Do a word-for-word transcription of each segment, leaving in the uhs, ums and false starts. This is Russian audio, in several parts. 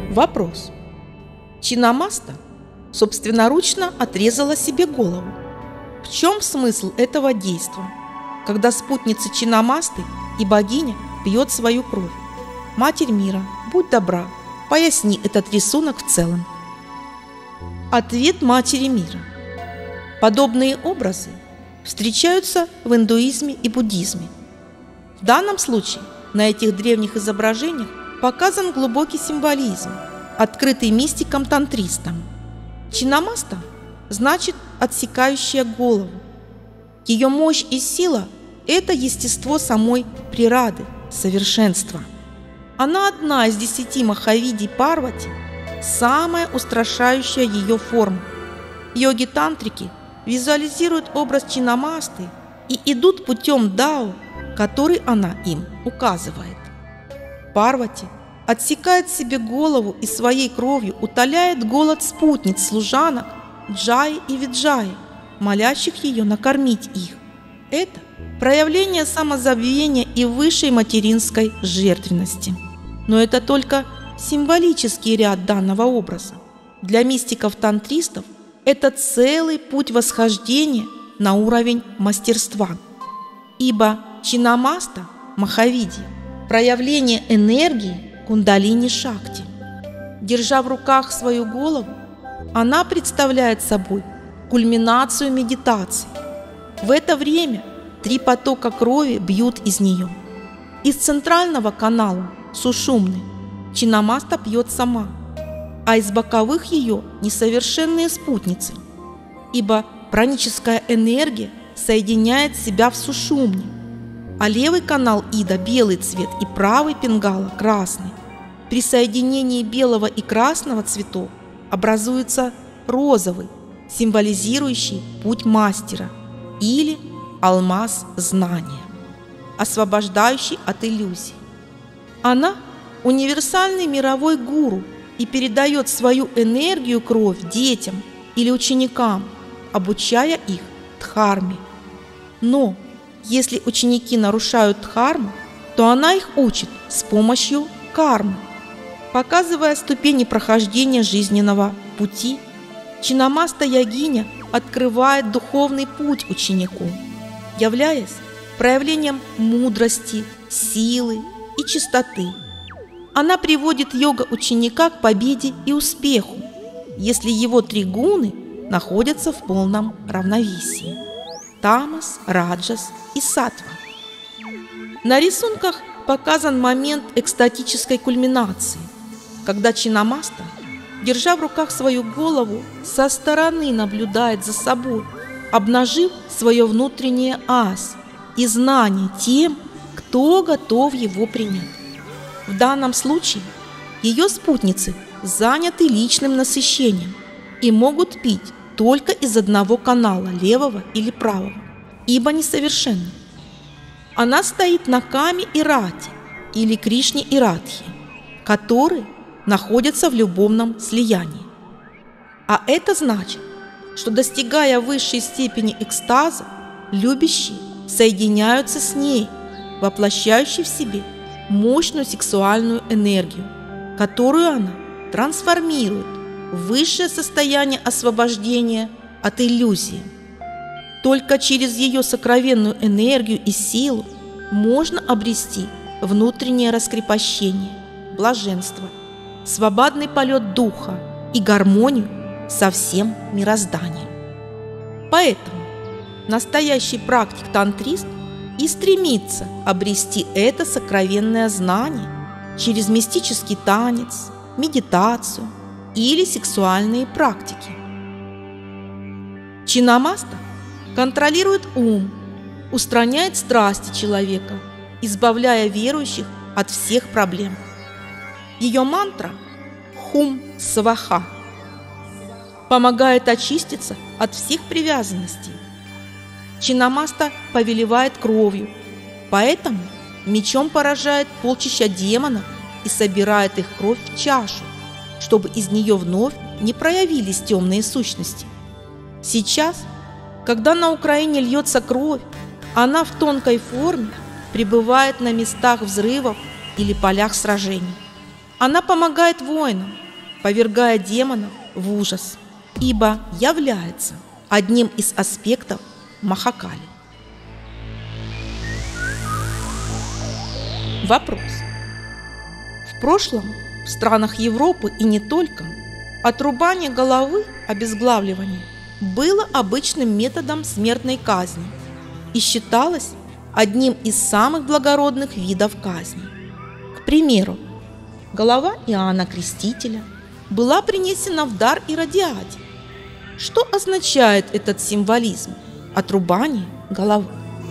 Вопрос. Чинамаста собственноручно отрезала себе голову. В чем смысл этого действия, когда спутница Чинамасты и богиня пьет свою кровь? Матерь мира, будь добра, поясни этот рисунок в целом. Ответ Матери мира. Подобные образы встречаются в индуизме и буддизме. В данном случае на этих древних изображениях показан глубокий символизм, открытый мистикам-тантристам. Чинамаста значит «отсекающая голову». Ее мощь и сила – это естество самой прирады, совершенство. Она одна из десяти махавидий Парвати, самая устрашающая ее форма. Йоги-тантрики визуализируют образ Чинамасты и идут путем дао, который она им указывает. Парвати отсекает себе голову и своей кровью утоляет голод спутниц служанок Джаи и Виджаи, молящих ее накормить их. Это проявление самозабвения и высшей материнской жертвенности. Но это только символический ряд данного образа. Для мистиков-тантристов это целый путь восхождения на уровень мастерства. Ибо Чинамаста – махавидья, проявление энергии кундалини-шакти. Держа в руках свою голову, она представляет собой кульминацию медитации. В это время три потока крови бьют из нее. Из центрального канала, сушумны, Чинамаста пьет сама, а из боковых ее несовершенные спутницы, ибо праническая энергия соединяет себя в сушумне, а левый канал Ида – белый цвет и правый пингала – красный. При соединении белого и красного цветов образуется розовый, символизирующий путь мастера, или алмаз знания, освобождающий от иллюзий. Она – универсальный мировой гуру и передает свою энергию кровь детям или ученикам, обучая их дхарме. Но если ученики нарушают дхарму, то она их учит с помощью кармы. Показывая ступени прохождения жизненного пути, Чинамаста-йогиня открывает духовный путь ученику, являясь проявлением мудрости, силы и чистоты. Она приводит йога-ученика к победе и успеху, если его три гуны находятся в полном равновесии – тамас, раджас и саттва. На рисунках показан момент экстатической кульминации, когда Чинамаста, держа в руках свою голову, со стороны наблюдает за собой, обнажив свое внутреннее ас и знание тем, кто готов его принять. В данном случае ее спутницы заняты личным насыщением и могут пить только из одного канала, левого или правого, ибо несовершенны. Она стоит на Каме и Рате, или Кришне и Радхе, которые находятся в любовном слиянии. А это значит, что, достигая высшей степени экстаза, любящие соединяются с ней, воплощающей в себе мощную сексуальную энергию, которую она трансформирует в высшее состояние освобождения от иллюзии. Только через ее сокровенную энергию и силу можно обрести внутреннее раскрепощение, блаженство, свободный полет духа и гармонию со всем мирозданием. Поэтому настоящий практик-тантрист и стремится обрести это сокровенное знание через мистический танец, медитацию или сексуальные практики. Чинамаста контролирует ум, устраняет страсти человека, избавляя верующих от всех проблем. Ее мантра «Хум Сваха» помогает очиститься от всех привязанностей. Чинамаста повелевает кровью, поэтому мечом поражает полчища демонов и собирает их кровь в чашу, чтобы из нее вновь не проявились темные сущности. Сейчас, когда на Украине льется кровь, она в тонкой форме пребывает на местах взрывов или полях сражений. Она помогает воинам, повергая демонов в ужас, ибо является одним из аспектов Махакали. Вопрос. В прошлом в странах Европы и не только отрубание головы, обезглавливание, было обычным методом смертной казни и считалось одним из самых благородных видов казни. К примеру, голова Иоанна Крестителя была принесена в дар Иродиаде. Что означает этот символизм – отрубание головы?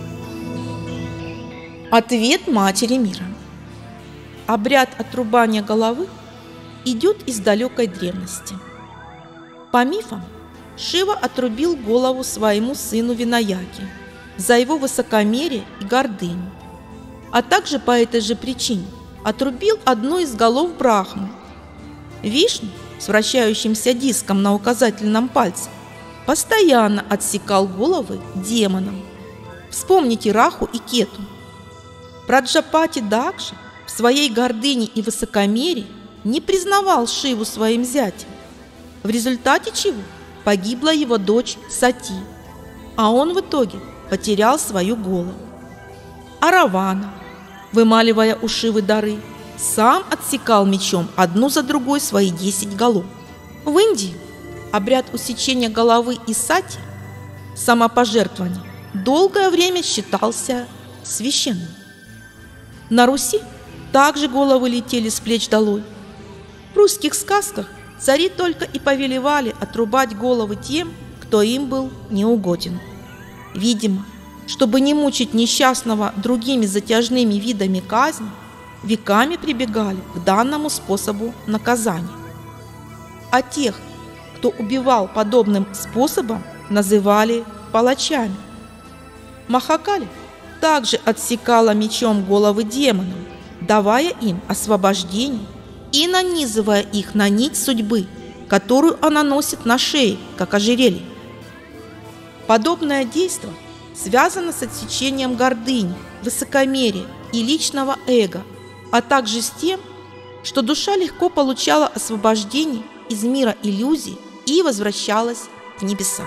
Ответ Матери Мира. Обряд отрубания головы идет из далекой древности. По мифам, Шива отрубил голову своему сыну Винаяке за его высокомерие и гордыню, а также по этой же причине отрубил одну из голов Брахмы. Вишну с вращающимся диском на указательном пальце постоянно отсекал головы демонам. Вспомните Раху и Кету. Праджапати Дакша в своей гордыне и высокомерии не признавал Шиву своим зятем, в результате чего погибла его дочь Сати, а он в итоге потерял свою голову. А Равана, вымаливая у Шивы дары, сам отсекал мечом одну за другой свои десять голов. В Индии обряд усечения головы и сати, самопожертвование, долгое время считался священным. На Руси также головы летели с плеч долой. В русских сказках цари только и повелевали отрубать головы тем, кто им был неугоден. Видимо, чтобы не мучить несчастного другими затяжными видами казни, веками прибегали к данному способу наказания. А тех, кто убивал подобным способом, называли палачами. Махакали также отсекала мечом головы демонам, давая им освобождение и нанизывая их на нить судьбы, которую она носит на шее, как ожерелье. Подобное действие связано с отсечением гордыни, высокомерия и личного эго, а также с тем, что душа легко получала освобождение из мира иллюзий и возвращалась в небеса.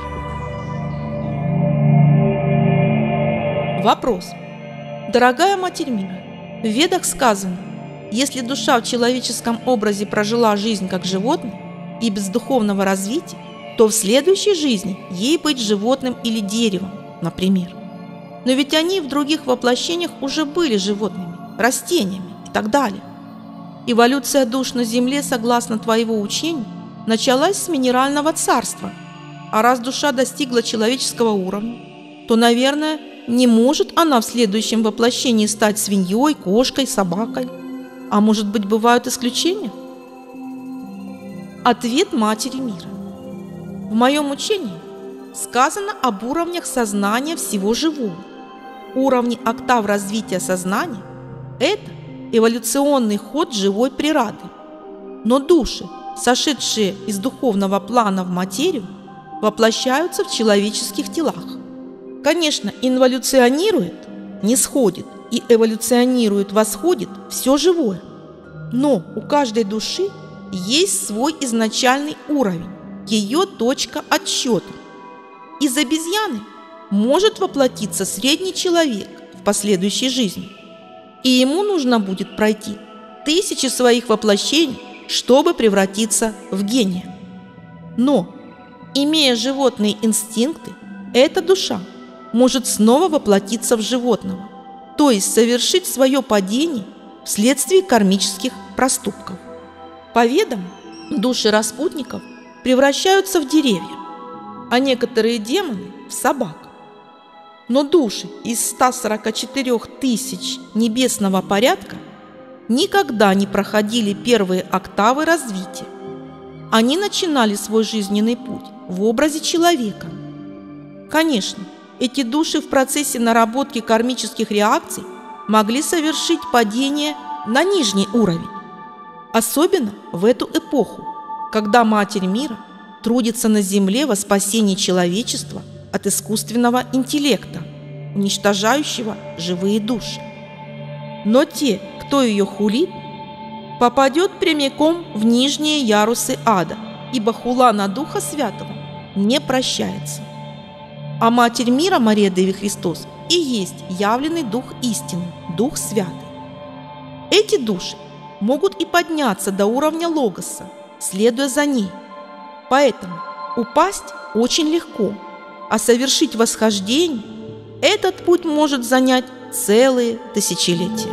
Вопрос. Дорогая Матерь Мира, в Ведах сказано, если душа в человеческом образе прожила жизнь как животное и без духовного развития, то в следующей жизни ей быть животным или деревом, например. Но ведь они в других воплощениях уже были животными, растениями и так далее. Эволюция душ на Земле, согласно твоего учения, началась с минерального царства, а раз душа достигла человеческого уровня, то, наверное, не может она в следующем воплощении стать свиньей, кошкой, собакой. А может быть, бывают исключения? Ответ Матери Мира. В моем учении сказано об уровнях сознания всего живого. Уровни октав развития сознания – это эволюционный ход живой природы. Но души, сошедшие из духовного плана в материю, воплощаются в человеческих телах. Конечно, инволюционирует, не сходит, и эволюционирует, восходит все живое. Но у каждой души есть свой изначальный уровень, ее точка отсчета. Из обезьяны может воплотиться средний человек в последующей жизни, и ему нужно будет пройти тысячи своих воплощений, чтобы превратиться в гения. Но, имея животные инстинкты, эта душа может снова воплотиться в животного, то есть совершить свое падение вследствие кармических проступков. По Ведам, души распутников превращаются в деревья, а некоторые демоны – в собак. Но души из ста сорока четырёх тысяч небесного порядка никогда не проходили первые октавы развития. Они начинали свой жизненный путь в образе человека. Конечно, эти души в процессе наработки кармических реакций могли совершить падение на нижний уровень. Особенно в эту эпоху, когда Матерь Мира трудится на Земле во спасении человечества от искусственного интеллекта, уничтожающего живые души. Но те, кто ее хулит, попадет прямиком в нижние ярусы ада, ибо хула на Духа Святого не прощается. А Матерь мира Мария Деви Христос и есть явленный Дух истины, Дух Святый. Эти души могут и подняться до уровня Логоса, следуя за ней. Поэтому упасть очень легко, а совершить восхождение – этот путь может занять целые тысячелетия.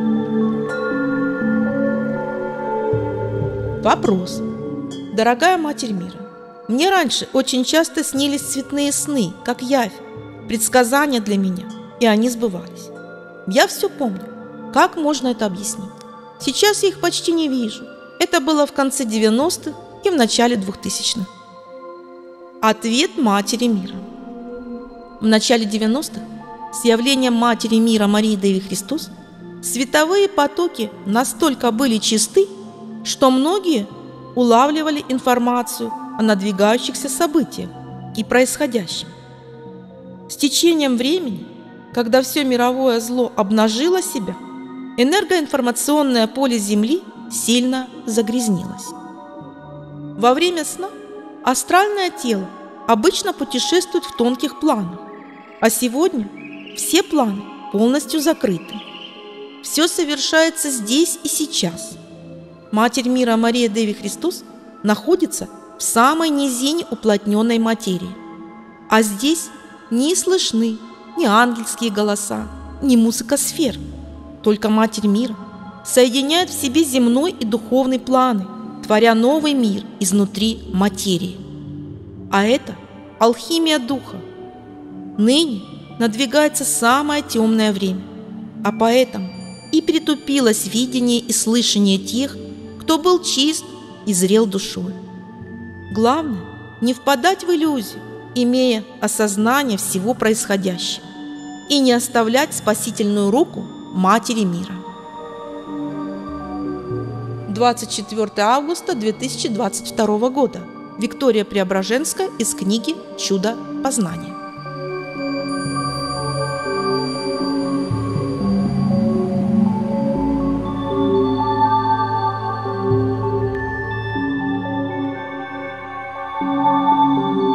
Вопрос. Дорогая Матерь мира, мне раньше очень часто снились цветные сны, как явь, предсказания для меня, и они сбывались. Я все помню. Как можно это объяснить? Сейчас я их почти не вижу. Это было в конце девяностых и в начале двухтысячных. Ответ Матери мира. В начале девяностых с явлением Матери мира Марии Деви Христос световые потоки настолько были чисты, что многие улавливали информацию о надвигающихся событиях и происходящем. С течением времени, когда все мировое зло обнажило себя, энергоинформационное поле Земли сильно загрязнилось. Во время сна астральное тело обычно путешествует в тонких планах, а сегодня все планы полностью закрыты. Все совершается здесь и сейчас. Матерь мира Мария Деви Христос находится в самой низине уплотненной материи, а здесь не слышны ни ангельские голоса, ни музыка сфер. Только Матерь мира соединяет в себе земной и духовный планы, творя новый мир изнутри материи. А это алхимия духа. Ныне надвигается самое темное время, а поэтому и притупилось видение и слышание тех, кто был чист и зрел душой. Главное – не впадать в иллюзию, имея осознание всего происходящего, и не оставлять спасительную руку Матери мира. двадцать четвёртого августа две тысячи двадцать второго года. Виктория Преображенская из книги «Чудо познания». Thank you.